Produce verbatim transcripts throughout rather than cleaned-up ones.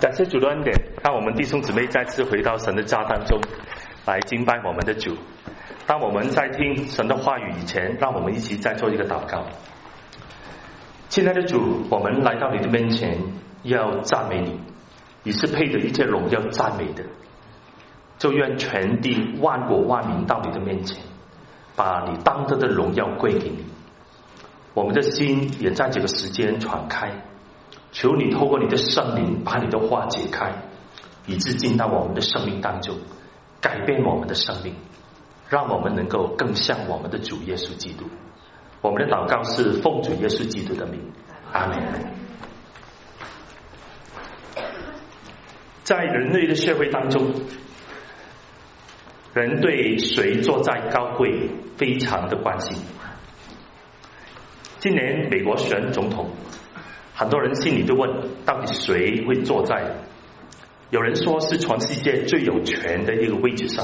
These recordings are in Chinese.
感谢主的恩典，让我们弟兄姊妹再次回到神的家当中来敬拜我们的主。当我们在听神的话语以前，让我们一起再做一个祷告。亲爱的主，我们来到你的面前要赞美你，你是配得一切荣耀赞美的。就愿全地万国万民到你的面前，把你当得的荣耀归给你。我们的心也在这个时间敞开，求你透过你的圣灵把你的话解开，以致进到我们的生命当中，改变我们的生命，让我们能够更像我们的主耶稣基督。我们的祷告是奉主耶稣基督的名，阿们。在人类的社会当中，人对谁坐在高位非常的关心。今年美国选总统，很多人心里都问，到底谁会坐在？有人说是全世界最有权的一个位置上。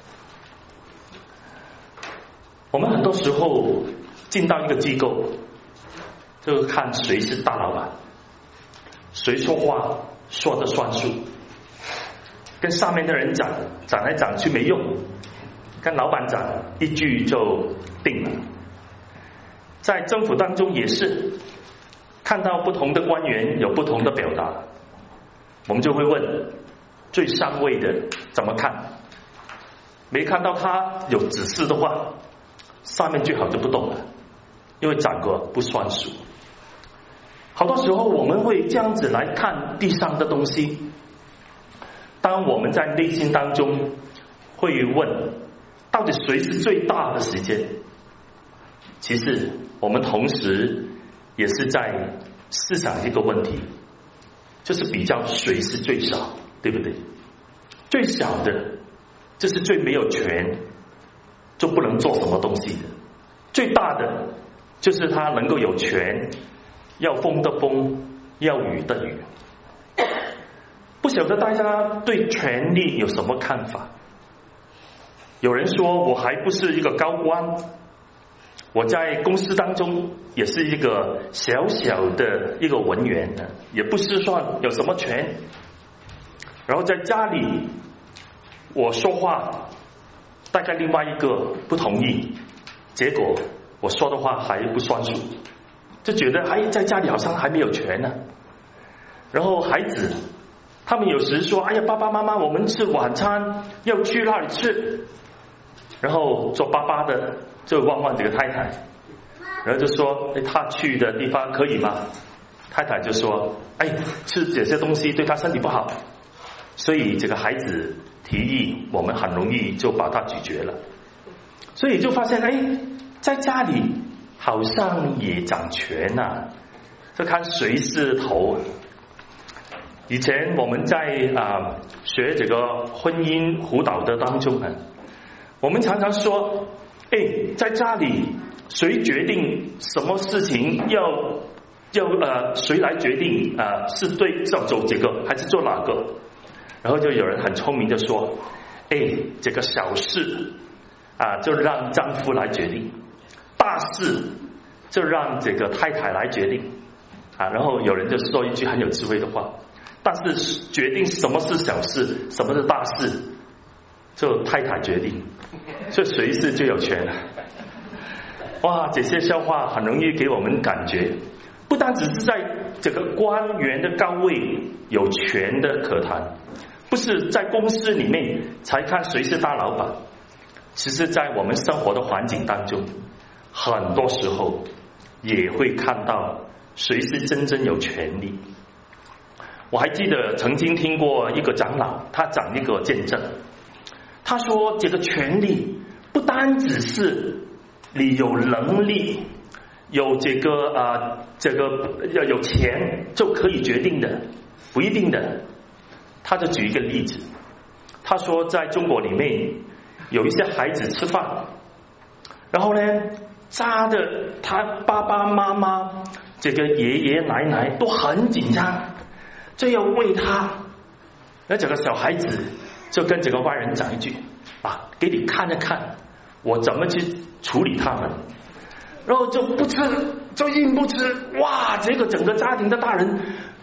我们很多时候进到一个机构，就看谁是大老板，谁说话说得算数，跟上面的人讲讲来讲去没用，跟老板讲一句就定了。在政府当中也是，看到不同的官员有不同的表达，我们就会问最上位的怎么看。没看到他有指示的话，上面最好就不动了，因为长个不算数。好多时候我们会这样子来看地上的东西，当我们在内心当中会问到底谁是最大的时间，其实我们同时也是在思想一个问题，就是比较谁是最少，对不对？最小的就是最没有权，就不能做什么东西的；最大的就是他能够有权，要风的风，要雨的雨。不晓得大家对权力有什么看法？有人说我还不是一个高官，我在公司当中也是一个小小的一个文员，也不是算有什么权。然后在家里我说话，大概另外一个不同意，结果我说的话还不算数，就觉得还在家里好像还没有权呢。然后孩子他们有时说，哎呀，爸爸妈妈我们吃晚餐要去那里吃，然后做爸爸的就问问这个太太，然后就说，哎，他去的地方可以吗？太太就说，哎，吃这些东西对他身体不好，所以这个孩子提议，我们很容易就把它拒绝了。所以就发现，哎，在家里好像也掌权啊，就看谁是头。以前我们在啊、呃、学这个婚姻辅导的当中呢，我们常常说，哎，在家里谁决定什么事情要要呃谁来决定啊、呃、是对要走这个还是做哪个？然后就有人很聪明的说，哎，这个小事啊就让丈夫来决定，大事就让这个太太来决定啊。然后有人就说一句很有智慧的话，但是决定什么是小事，什么是大事，就太太决定，所以谁是最有权？哇，这些笑话很容易给我们感觉，不单只是在这个官员的高位有权的可谈，不是在公司里面才看谁是大老板，其实在我们生活的环境当中，很多时候也会看到谁是真正有权利。我还记得曾经听过一个长老，他讲一个见证，他说这个权利不单只是你有能力有这个啊、呃、这个要有钱就可以决定的，不一定的。他就举一个例子，他说在中国里面有一些孩子吃饭，然后呢扎的他爸爸妈妈这个爷爷奶奶都很紧张，就要喂他，那这个小孩子就跟这个外人讲一句啊，给你看一看我怎么去处理他们，然后就不吃，就硬不吃。哇，这个整个家庭的大人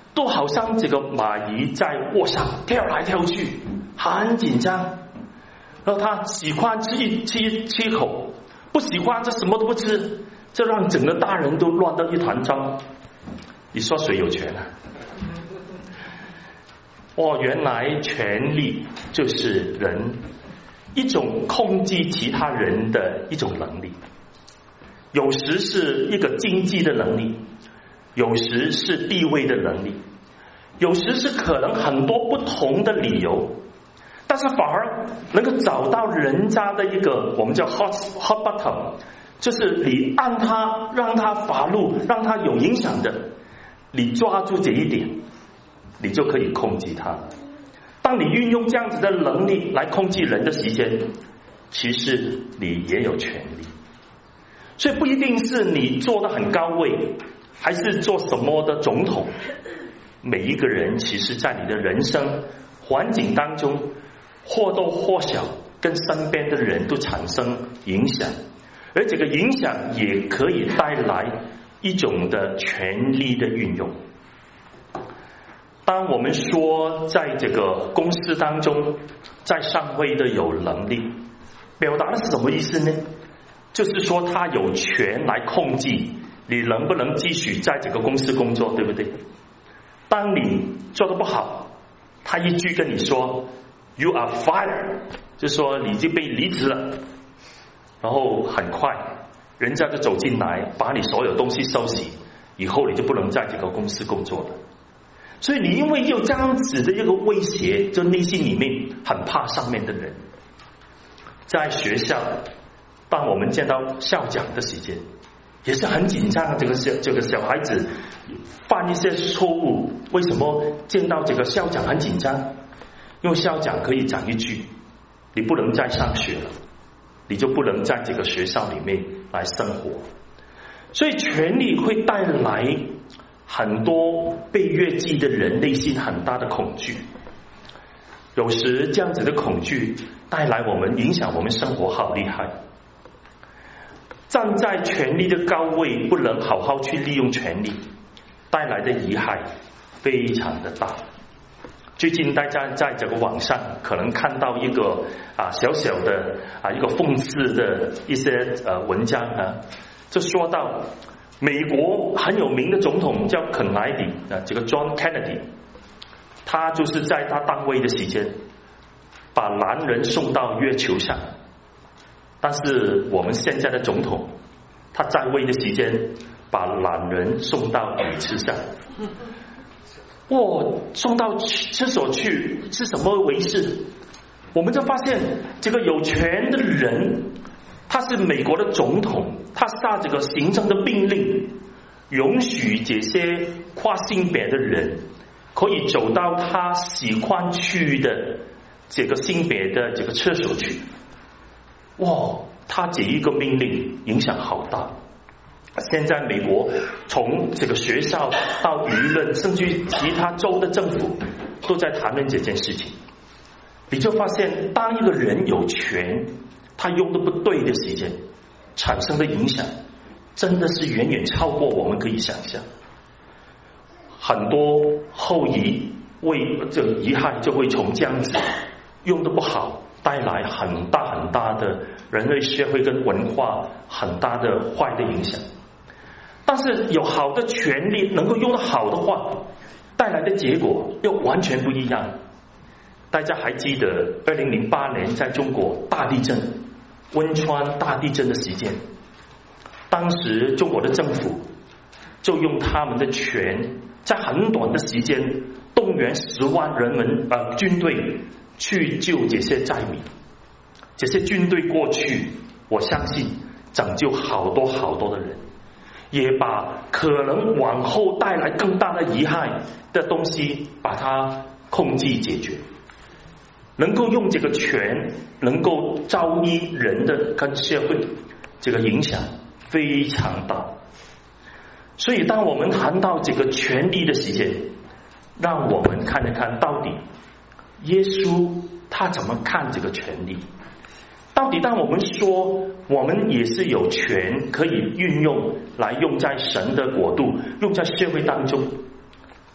都好像这个蚂蚁在窝上跳来跳去，很紧张。然后他喜欢吃一吃一吃一口，不喜欢这什么都不吃，这让整个大人都乱得一团糟。你说谁有权啊？哦，原来权力就是人一种控制其他人的一种能力，有时是一个经济的能力，有时是地位的能力，有时是可能很多不同的理由，但是反而能够找到人家的一个我们叫 hot hot button， 就是你按他让他发怒，让他有影响的，你抓住这一点，你就可以控制他。当你运用这样子的能力来控制人的时间，其实你也有权利。所以不一定是你做得很高位，还是做什么的总统，每一个人其实在你的人生环境当中或多或少跟身边的人都产生影响，而这个影响也可以带来一种的权力的运用。当我们说在这个公司当中，在上位的有能力，表达的是什么意思呢？就是说他有权来控制你能不能继续在这个公司工作，对不对？当你做得不好，他一句跟你说 You are fired， 就说你就被离职了，然后很快人家就走进来把你所有东西收拾，以后你就不能在这个公司工作了。所以你因为有这样子的一个威胁，就内心里面很怕上面的人。在学校，当我们见到校长的时间，也是很紧张。这个小这个小孩子犯一些错误，为什么见到这个校长很紧张？因为校长可以讲一句，你不能再上学了，你就不能在这个学校里面来生活。所以权力会带来很多被越级的人内心很大的恐惧，有时这样子的恐惧带来我们影响我们生活好厉害。站在权力的高位，不能好好去利用权力，带来的遗害非常的大。最近大家在这个网上可能看到一个啊小小的啊一个讽刺的一些呃文章啊，就说到美国很有名的总统叫肯莱迪啊，这个 John Kennedy， 他就是在他当位的时间把男人送到月球上，但是我们现在的总统他在位的时间把男人送到鱼池上。哦，送到厕所去是什么回事？我们就发现这个有权的人，他是美国的总统，他下这个行政的命令，允许这些跨性别的人可以走到他喜欢去的这个性别的这个厕所去。哇，他这一个命令影响好大。现在美国从这个学校到舆论，甚至于其他州的政府都在谈论这件事情。你就发现当一个人有权，他用的不对的时间产生的影响真的是远远超过我们可以想象。很多后遗为这个遗害就会从这样子用的不好带来很大很大的人类社会跟文化很大的坏的影响。但是有好的权利能够用得好的话，带来的结果又完全不一样。大家还记得二零零八年在中国大地震，汶川大地震的时间，当时中国的政府就用他们的权，在很短的时间动员十万人民呃军队去救这些灾民。这些军队过去，我相信拯救好多好多的人，也把可能往后带来更大的遗害的东西把它控制解决。能够用这个权，能够招益人的跟社会，这个影响非常大。所以当我们谈到这个权力的时间，让我们看一看到底耶稣他怎么看这个权力。到底当我们说我们也是有权可以运用来用在神的国度，用在社会当中，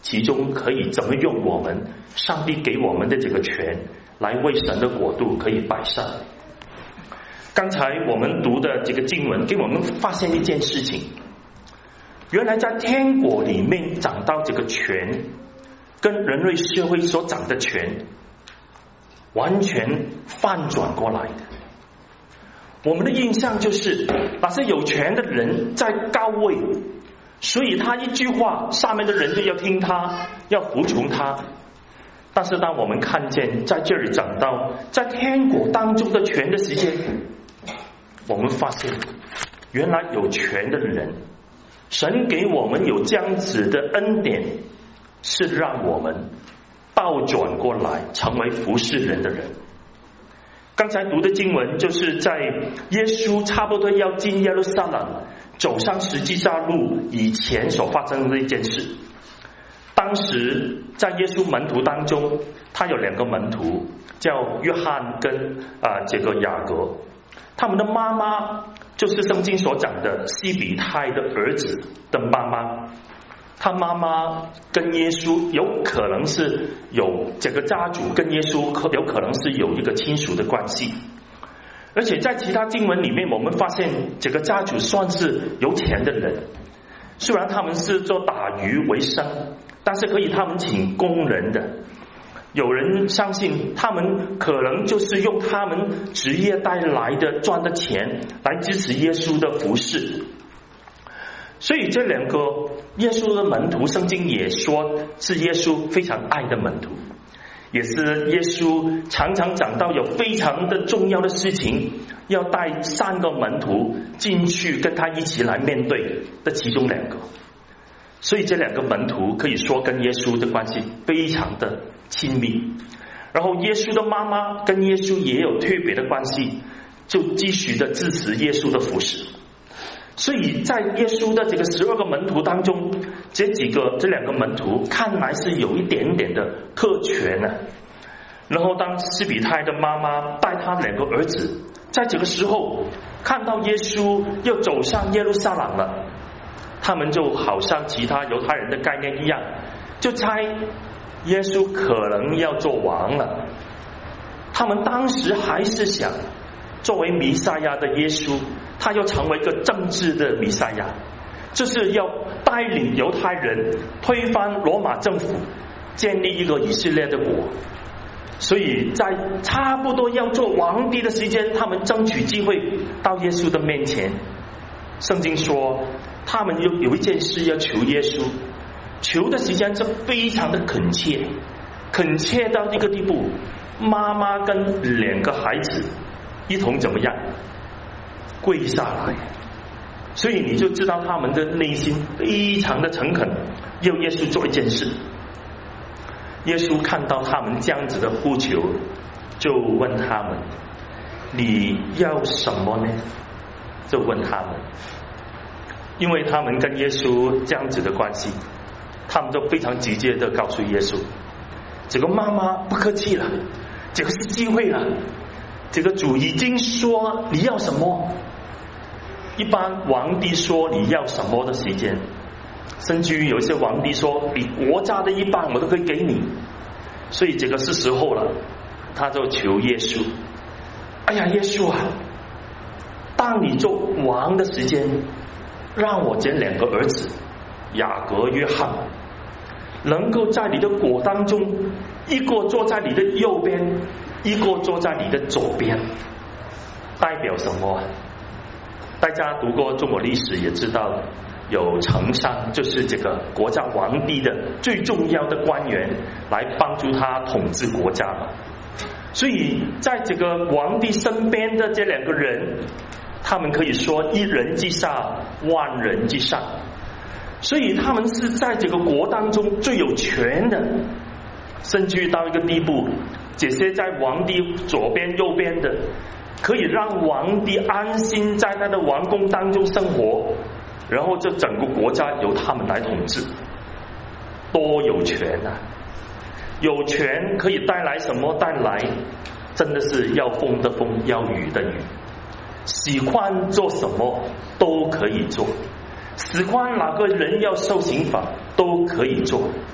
其中可以怎么用我们上帝给我们的这个权来为神的国度可以摆上。刚才我们读的这个经文给我们发现一件事情，原来在天国里面长到这个权跟人类社会所长的权完全反转过来的。我们的印象就是那些有权的人在高位，所以他一句话下面的人就要听他，要服从他。但是当我们看见在这里讲到在天国当中的权的时间，我们发现原来有权的人，神给我们有这样子的恩典，是让我们倒转过来成为服侍人的人。刚才读的经文就是在耶稣差不多要进耶路撒冷走上十字架路以前所发生的一件事。当时在耶稣门徒当中，他有两个门徒叫约翰跟啊、呃、这个雅各，他们的妈妈就是圣经所讲的西比泰的儿子的妈妈。他妈妈跟耶稣有可能是有这个家族跟耶稣有可能是有一个亲属的关系，而且在其他经文里面我们发现这个家族算是有钱的人，虽然他们是做打鱼为生，但是可以他们请工人的。有人相信他们可能就是用他们职业带来的赚的钱来支持耶稣的服事。所以这两个耶稣的门徒，圣经也说是耶稣非常爱的门徒，也是耶稣常常讲到有非常的重要的事情要带三个门徒进去跟他一起来面对的其中两个。所以这两个门徒可以说跟耶稣的关系非常的亲密，然后耶稣的妈妈跟耶稣也有特别的关系，就继续的支持耶稣的服事。所以在耶稣的这个十二个门徒当中，这几个这两个门徒看来是有一点点的特权呢、啊。然后当西比泰的妈妈带他两个儿子在这个时候看到耶稣又走上耶路撒冷了，他们就好像其他犹太人的概念一样，就猜耶稣可能要做王了。他们当时还是想作为弥赛亚的耶稣，他要成为一个政治的弥赛亚，就是要带领犹太人推翻罗马政府，建立一个以色列的国。所以在差不多要做皇帝的时间，他们争取机会到耶稣的面前。圣经说他们有有一件事要求耶稣，求的时间是非常的恳切，恳切到一个地步，妈妈跟两个孩子一同怎么样跪下来。所以你就知道他们的内心非常的诚恳，要耶稣做一件事。耶稣看到他们这样子的呼求，就问他们你要什么呢？就问他们，因为他们跟耶稣这样子的关系，他们都非常直接的告诉耶稣，这个妈妈不客气了，这个是机会了，这个主已经说你要什么。一般皇帝说你要什么的时间，甚至于有些皇帝说你国家的一半我都可以给你，所以这个是时候了。他就求耶稣，哎呀耶稣啊，当你做王的时间，让我这两个儿子雅各约翰能够在你的国当中，一个坐在你的右边，一个坐在你的左边。代表什么？大家读过中国历史也知道，有丞相，就是这个国家皇帝的最重要的官员，来帮助他统治国家嘛。所以在这个皇帝身边的这两个人，他们可以说一人之下万人之上，所以他们是在这个国当中最有权的，甚至于到一个地步，这些在皇帝左边右边的可以让皇帝安心在他的王宫当中生活，然后这整个国家由他们来统治，多有权啊！有权可以带来什么？带来真的是要风的风，要雨的雨，喜欢做什么都可以做，喜欢哪个人要受刑罚都可以做，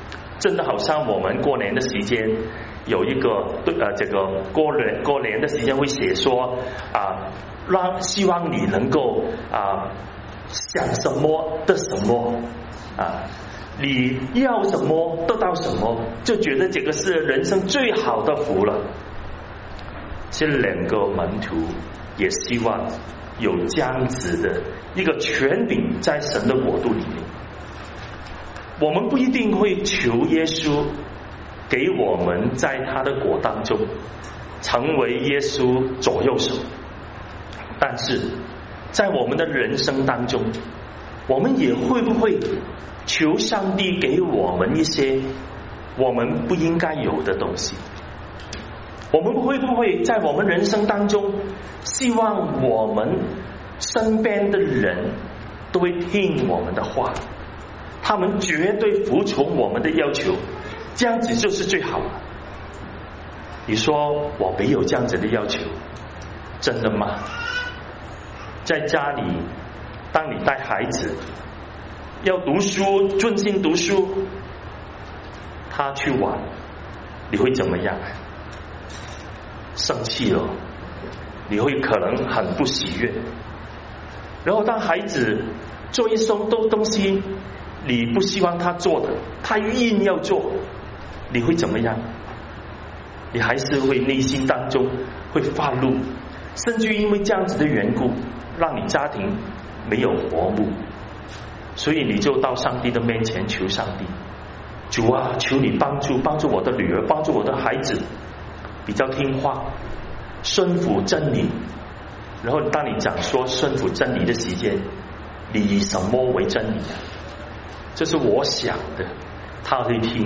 真的好像我们过年的时间有一个呃这个过年过年的时间会写说啊，让希望你能够啊想什么得什么啊，你要什么得到什么，就觉得这个是人生最好的福了。这两个门徒也希望有这样子的一个权柄在神的国度里面。我们不一定会求耶稣给我们在他的国当中成为耶稣左右手，但是在我们的人生当中，我们也会不会求上帝给我们一些我们不应该有的东西？我们会不会在我们人生当中希望我们身边的人都会听我们的话，他们绝对服从我们的要求，这样子就是最好的？你说我没有这样子的要求，真的吗？在家里当你带孩子要读书，专心读书，他去玩，你会怎么样？生气了，你会可能很不喜悦。然后当孩子做一些东西你不希望他做的，他硬要做，你会怎么样？你还是会内心当中会发怒，甚至因为这样子的缘故让你家庭没有和睦，所以你就到上帝的面前求上帝，主啊，求你帮助帮助我的女儿，帮助我的孩子比较听话，顺服真理。然后当你讲说顺服真理的时间，你以什么为真理？这是我想的，他会听。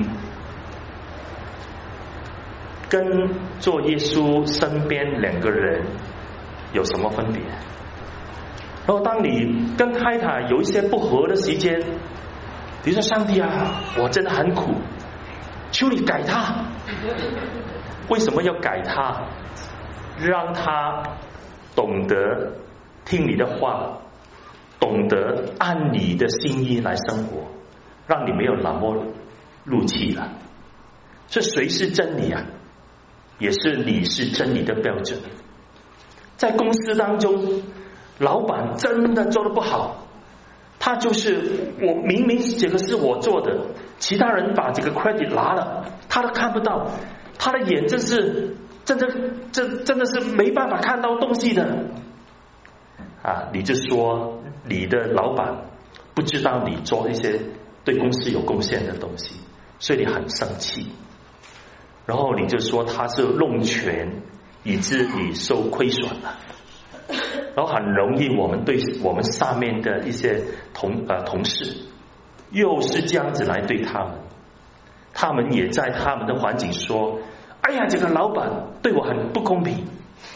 跟做耶稣身边两个人有什么分别？然后当你跟太太有一些不合的时间，比如说上帝啊，我真的很苦，求你改他。为什么要改他？让他懂得听你的话，懂得按你的心意来生活，让你没有那么怒气了。这谁是真理啊？也是你是真理的标准。在公司当中，老板真的做得不好，他就是我明明这个是我做的，其他人把这个 credit 拿了，他都看不到，他的眼真是真的这真的是没办法看到东西的啊！你就说你的老板不知道你做一些对公司有贡献的东西，所以你很生气，然后你就说他是弄权，以致你受亏损了。然后很容易我们对我们上面的一些同呃同事又是这样子来对他们，他们也在他们的环境说，哎呀，这个老板对我很不公平。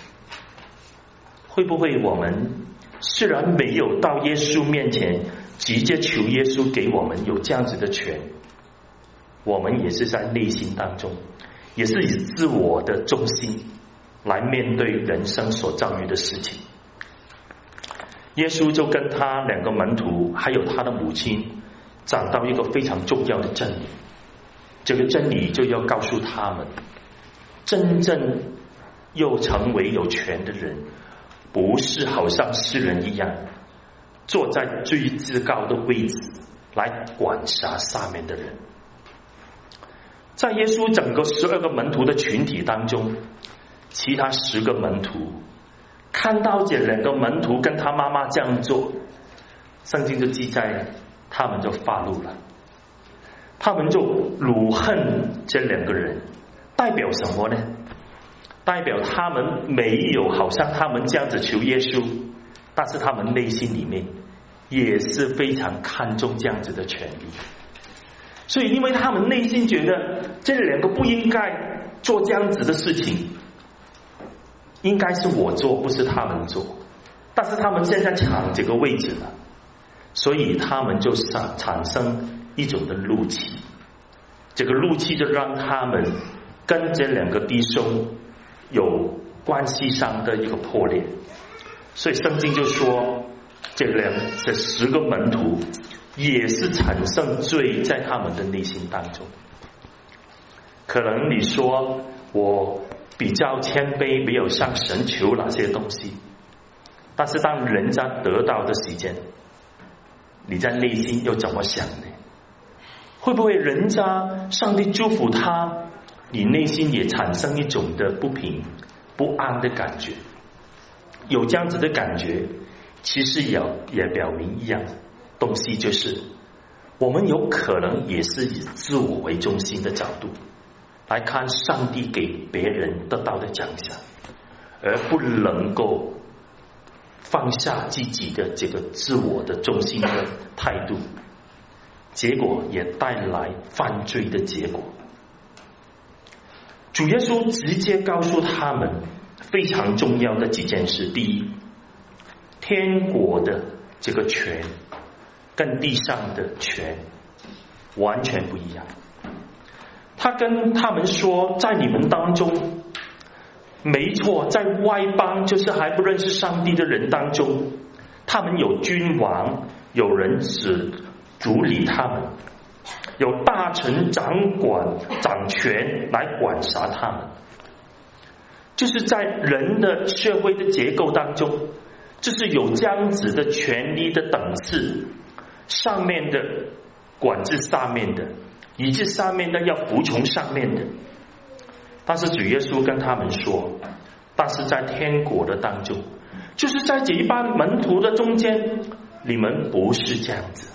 会不会我们虽然没有到耶稣面前直接求耶稣给我们有这样子的权，我们也是在内心当中也是以自我的中心来面对人生所遭遇的事情。耶稣就跟他两个门徒还有他的母亲讲到一个非常重要的真理，这个真理就要告诉他们，真正又成为有权的人，不是好像世人一样坐在最至高的位置来管辖下面的人。在耶稣整个十二个门徒的群体当中，其他十个门徒看到这两个门徒跟他妈妈这样做，圣经就记载他们就发怒了，他们就辱恨这两个人。代表什么呢？代表他们没有好像他们这样子求耶稣，但是他们内心里面也是非常看重这样子的权利。所以因为他们内心觉得这两个不应该做这样子的事情，应该是我做，不是他们做，但是他们现在抢这个位置了，所以他们就产生一种的怒气。这个怒气就让他们跟这两个弟兄有关系上的一个破裂。所以圣经就说这两这十个门徒也是产生罪在他们的内心当中。 可能你说我比较谦卑，没有向神求那些东西，但是当人家得到的时间，你在内心又怎么想呢？会不会人家上帝祝福他，你内心也产生一种的不平不安的感觉？有这样子的感觉，其实也也表明一样东西，就是我们有可能也是以自我为中心的角度来看上帝给别人得到的奖赏，而不能够放下自己的这个自我的中心的态度，结果也带来犯罪的结果。主耶稣直接告诉他们非常重要的几件事。第一，天国的这个权跟地上的权完全不一样。他跟他们说，在你们当中，没错，在外邦，就是还不认识上帝的人当中，他们有君王，有人只主理他们，有大臣掌管掌权来管辖他们。就是在人的社会的结构当中，就是有这样子的权力的等次，上面的管制下面的，以致下面的要服从上面的。但是主耶稣跟他们说，但是在天国的当中，就是在这一班门徒的中间，你们不是这样子。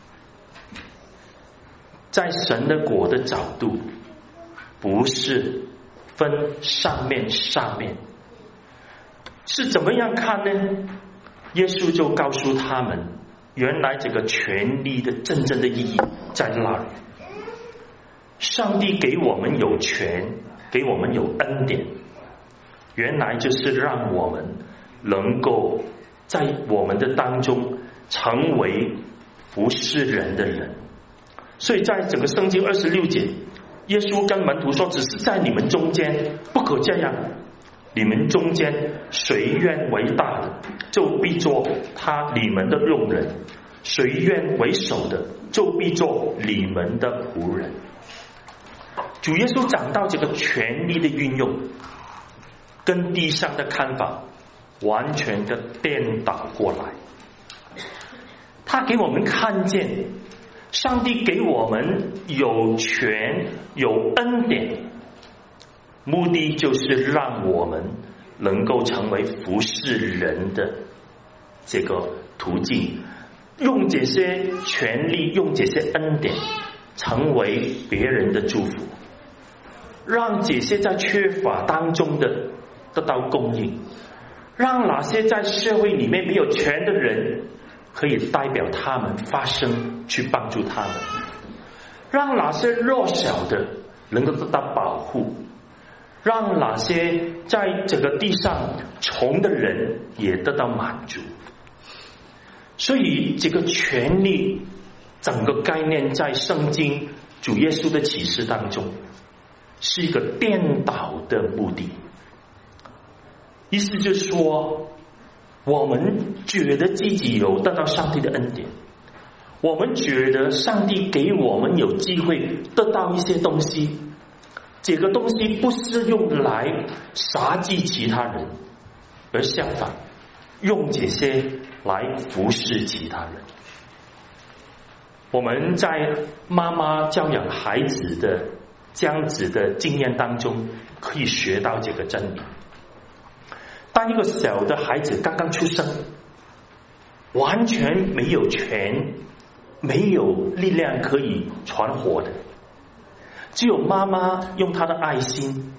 在神的国的角度，不是分上面下面，是怎么样看呢？耶稣就告诉他们，原来这个权力的真正的意义在那里。上帝给我们有权，给我们有恩典，原来就是让我们能够在我们的当中成为服侍人的人。所以在整个圣经二十六节，耶稣跟门徒说，只是在你们中间不可这样，你们中间谁愿为大的，就必做他你们的用人，谁愿为首的，就必做你们的仆人。主耶稣讲到这个权力的运用，跟地上的看法完全的颠倒过来。他给我们看见上帝给我们有权有恩典，目的就是让我们能够成为服侍人的这个途径，用这些权利，用这些恩典成为别人的祝福，让这些在缺乏当中的得到供应，让那些在社会里面没有权的人可以代表他们发声，去帮助他们，让那些弱小的能够得到保护，让那些在这个地上穷的人也得到满足。所以这个权利整个概念在圣经主耶稣的启示当中是一个颠倒的目的。意思就是说，我们觉得自己有得到上帝的恩典，我们觉得上帝给我们有机会得到一些东西，这个东西不是用来杀祭其他人，而相反用这些来服侍其他人。我们在妈妈教养孩子的这样子的经验当中可以学到这个真理。当一个小的孩子刚刚出生，完全没有权没有力量可以传活的，只有妈妈用她的爱心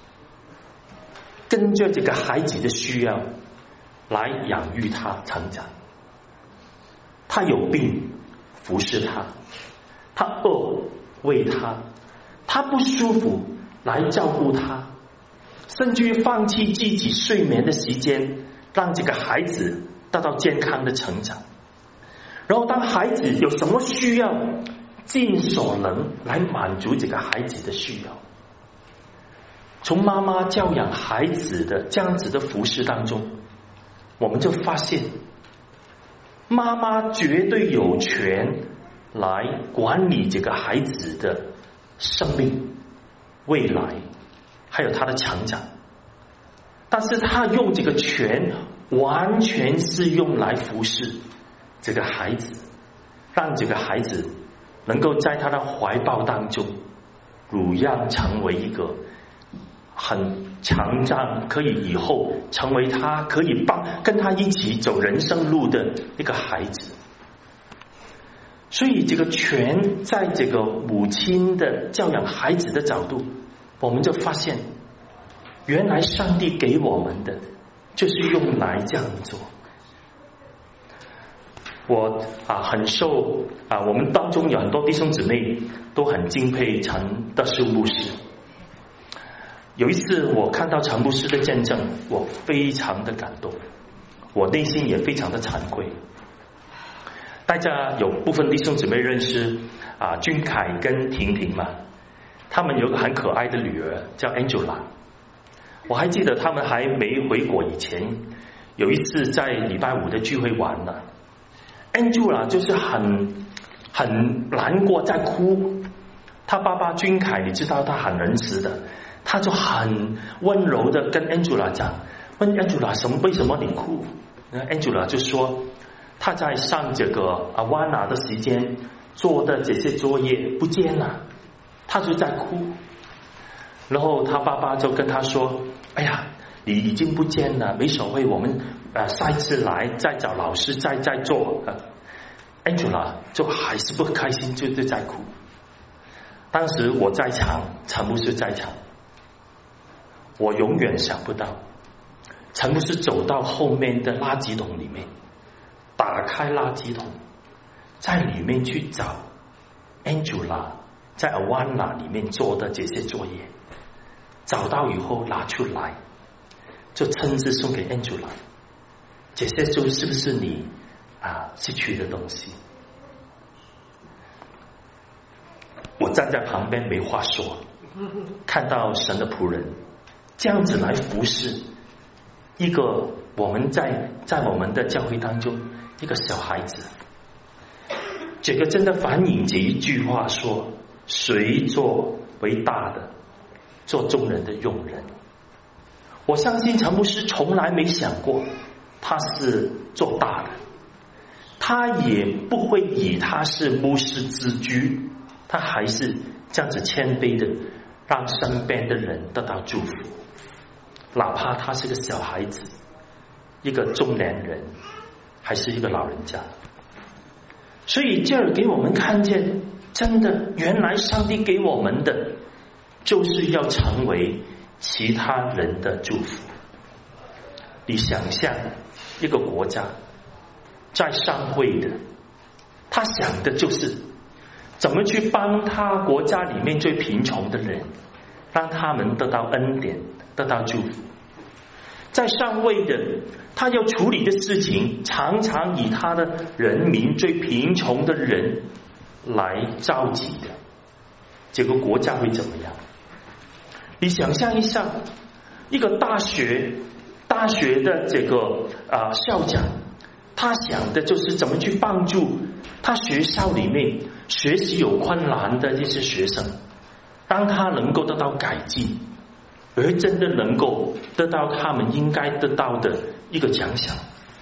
跟着这个孩子的需要来养育他成长。他有病服侍他，他饿喂他，他不舒服来照顾他，甚至于放弃自己睡眠的时间，让这个孩子得到健康的成长。然后当孩子有什么需要，尽所能来满足这个孩子的需要。从妈妈教养孩子的这样子的服侍当中，我们就发现妈妈绝对有权来管理这个孩子的生命， 未来，还有他的成长。但是他用这个权完全是用来服侍这个孩子，让这个孩子能够在他的怀抱当中乳样成为一个很强壮，可以以后成为他可以帮跟他一起走人生路的一个孩子。所以这个权在这个母亲的教养孩子的角度，我们就发现原来上帝给我们的就是用来这样做。我啊很受啊，我们当中有很多弟兄姊妹都很敬佩陈德树牧师。有一次我看到陈牧师的见证，我非常的感动，我内心也非常的惭愧。大家有部分弟兄姊妹认识啊，君凯跟婷婷嘛，他们有个很可爱的女儿叫 Angela。我还记得他们还没回国以前，有一次在礼拜五的聚会玩了。Angela 就是很很难过，在哭。他爸爸君凯，你知道他很仁慈的，他就很温柔的跟 Angela 讲，问 Angela 什么为什么你哭？ Angela 就说他在上这个阿瓦纳的时间做的这些作业不见了，他就在哭。然后他爸爸就跟他说，哎呀，你已经不见了，没所谓，我们呃下一次来再找老师再再做。呃、Angela 就还是不开心，就就在哭。当时我在场，陈牧师在场，我永远想不到陈牧师走到后面的垃圾桶里面，打开垃圾桶，在里面去找 Angela 在 Awana 里面做的这些作业，找到以后拿出来，就亲自送给 Angela。 这些就是不是你啊失去的东西？我站在旁边没话说，看到神的仆人这样子来服侍一个我们在在我们的教会当中一个小孩子，这个真的反映这一句话说，谁做为大的，做众人的用人。我相信陈牧师从来没想过他是做大的，他也不会以他是牧师自居，他还是这样子谦卑的让身边的人得到祝福，哪怕他是个小孩子，一个中年人，还是一个老人家。所以这儿给我们看见，真的原来上帝给我们的就是要成为其他人的祝福。你想象一个国家在上会的，他想的就是怎么去帮他国家里面最贫穷的人，让他们得到恩典，得到祝福。在上位的，他要处理的事情常常以他的人民最贫穷的人来召集的，这个国家会怎么样？你想象一下，一个大学大学的这个啊、呃、校长，他想的就是怎么去帮助他学校里面学习有困难的这些学生，让他能够得到改进，而真的能够得到他们应该得到的一个奖赏。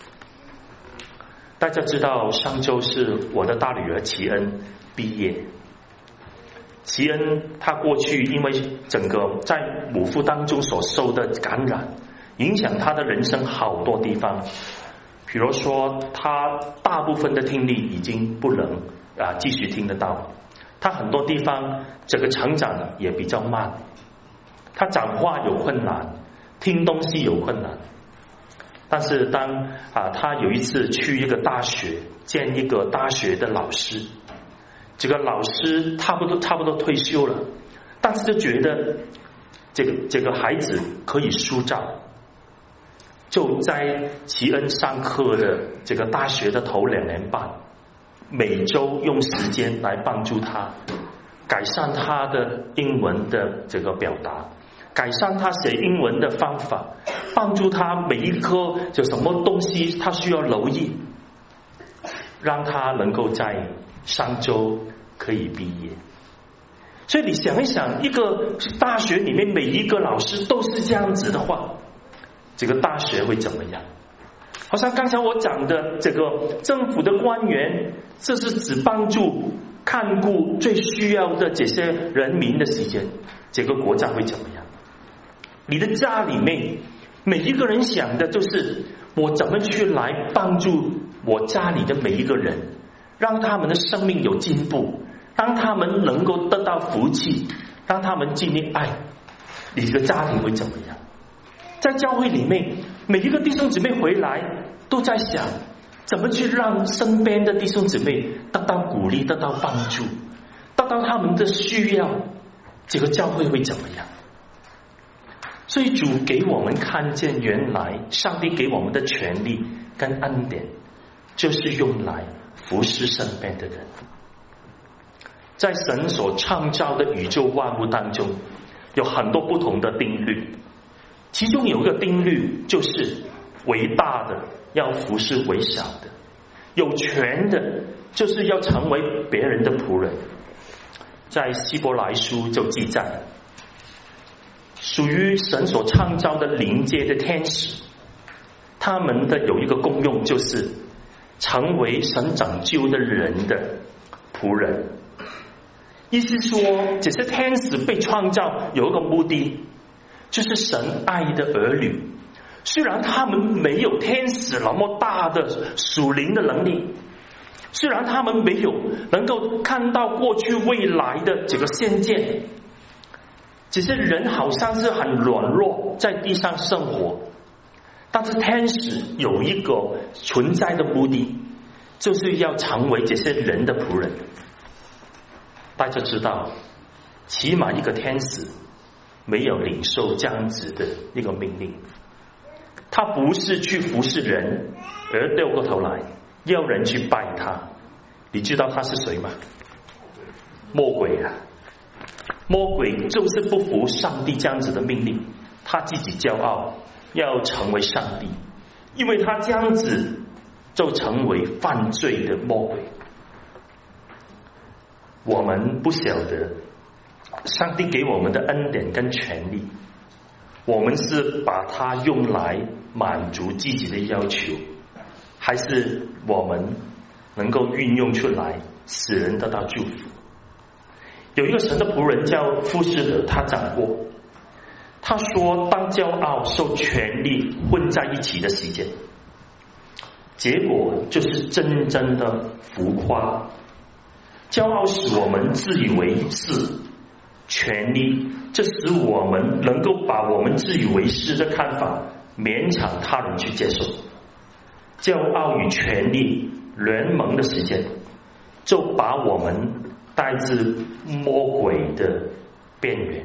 大家知道上周是我的大女儿齐恩毕业，齐恩她过去因为整个在母腹当中所受的感染，影响她的人生好多地方，比如说她大部分的听力已经不能啊继续听得到，她很多地方这个成长也比较慢，她讲话有困难，听东西有困难。但是当啊她有一次去一个大学见一个大学的老师，这个老师差不多差不多退休了，但是就觉得这个这个孩子可以塑造，就在齐恩上课的这个大学的头两年半，每周用时间来帮助他改善他的英文的这个表达，改善他写英文的方法，帮助他每一科有什么东西他需要留意，让他能够在上周可以毕业。 所以你想一想，一个大学里面每一个老师都是这样子的话，这个大学会怎么样？好像刚才我讲的这个政府的官员，这是只帮助看顾最需要的这些人民的时间，这个国家会怎么样？你的家里面每一个人想的就是我怎么去来帮助我家里的每一个人，让他们的生命有进步，让他们能够得到福气，让他们经历爱，你的家庭会怎么样？在教会里面每一个弟兄姊妹回来都在想怎么去让身边的弟兄姊妹得到鼓励，得到帮助，得到他们的需要，这个教会会怎么样？所以主给我们看见，原来上帝给我们的权利跟恩典就是用来服侍身边的人。在神所创造的宇宙万物当中，有很多不同的定律，其中有一个定律就是伟大的要服侍微小的，有权的就是要成为别人的仆人。在希伯来书就记载，属于神所创造的灵界的天使，他们的有一个功用，就是成为神拯救的人的仆人。意思说，这些天使被创造有一个目的，就是神爱的儿女。虽然他们没有天使那么大的属灵的能力，虽然他们没有能够看到过去未来的这个先见，这些人好像是很软弱，在地上生活，但是天使有一个存在的目的，就是要成为这些人的仆人。大家知道，起码一个天使没有领受这样子的一个命令，他不是去服侍人而掉过头来要人去拜他。你知道他是谁吗？魔鬼啊！魔鬼就是不服上帝这样子的命令，他自己骄傲要成为上帝，因为他这样子就成为犯罪的魔鬼。我们不晓得上帝给我们的恩典跟权利，我们是把它用来满足自己的要求，还是我们能够运用出来使人得到祝福？有一个神的仆人叫富士德，他讲过，他说当骄傲受权力混在一起的时间，结果就是真正的浮夸。骄傲使我们自以为是，权力这使我们能够把我们自以为是的看法勉强他人去接受。骄傲与权力联盟的时间，就把我们带至魔鬼的边缘。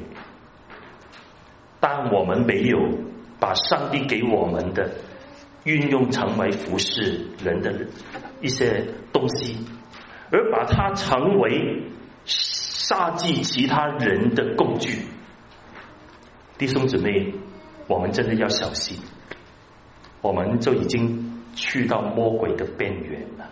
当我们没有把上帝给我们的运用成为服侍人的一些东西，而把它成为杀击其他人的工具，弟兄姊妹，我们真的要小心，我们就已经去到魔鬼的边缘了。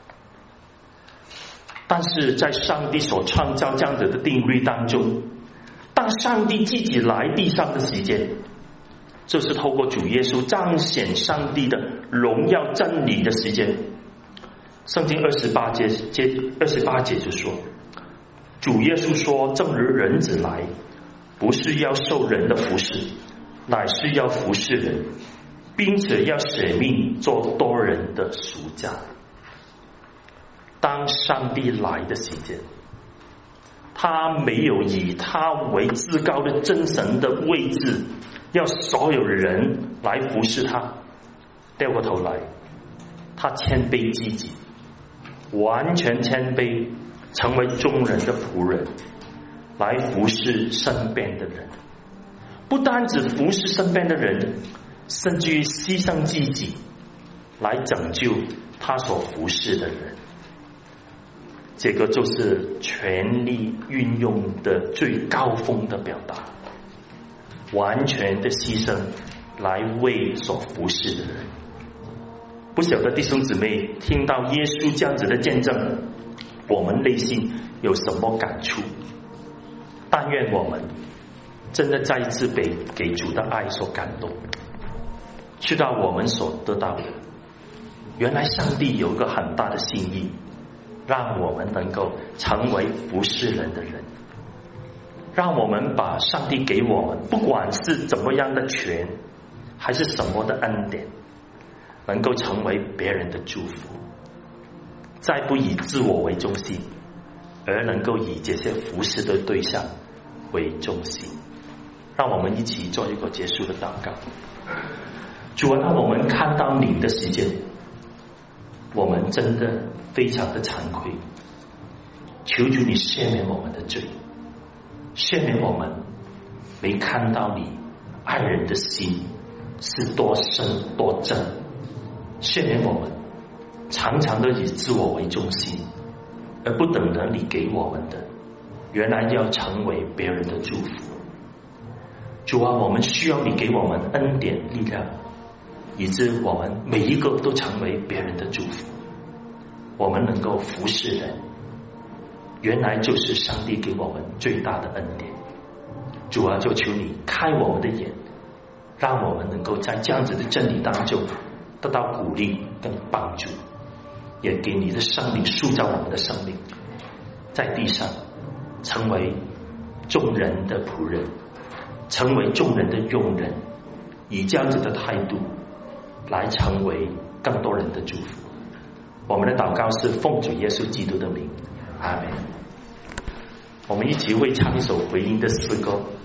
但是在上帝所创造这样子的定律当中，当上帝自己来地上的时间，就是透过主耶稣彰显上帝的荣耀真理的时间。圣经二十八节二十八节就说，主耶稣说，正如人子来，不是要受人的服侍，乃是要服侍人，并且要舍命做多人的赎价。当上帝来的时间，他没有以他为至高的真神的位置，要所有人来服侍他，掉过头来，他谦卑自己，完全谦卑，成为众人的仆人，来服侍身边的人。不单只服侍身边的人，甚至于牺牲自己来拯救他所服侍的人。这个就是权力运用的最高峰的表达，完全的牺牲来为所服侍的人。不晓得弟兄姊妹听到耶稣这样子的见证，我们内心有什么感触？ 但愿我们真的再一次被给主的爱所感动，知道我们所得到的，原来上帝有一个很大的心意，让我们能够成为服侍人的人，让我们把上帝给我们不管是怎么样的权还是什么的恩典，能够成为别人的祝福，再不以自我为中心，而能够以这些服侍的对象为中心。让我们一起做一个结束的祷告。主啊，让我们看到你的时间，我们真的非常的惭愧，求主你赦免我们的罪，赦免我们没看到你爱人的心是多深多真，赦免我们常常的以自我为中心，而不等着你给我们的原来要成为别人的祝福。主啊，我们需要你给我们恩典力量，以致我们每一个都成为别人的祝福，我们能够服侍人，原来就是上帝给我们最大的恩典。主啊，就求你开我们的眼，让我们能够在这样子的真理当中得到鼓励跟帮助，也给你的生命塑造我们的生命，在地上成为众人的仆人，成为众人的用人，以这样子的态度来成为更多人的祝福。我们的祷告是奉主耶稣基督的名，阿们。我们一起会唱一首回应的诗歌。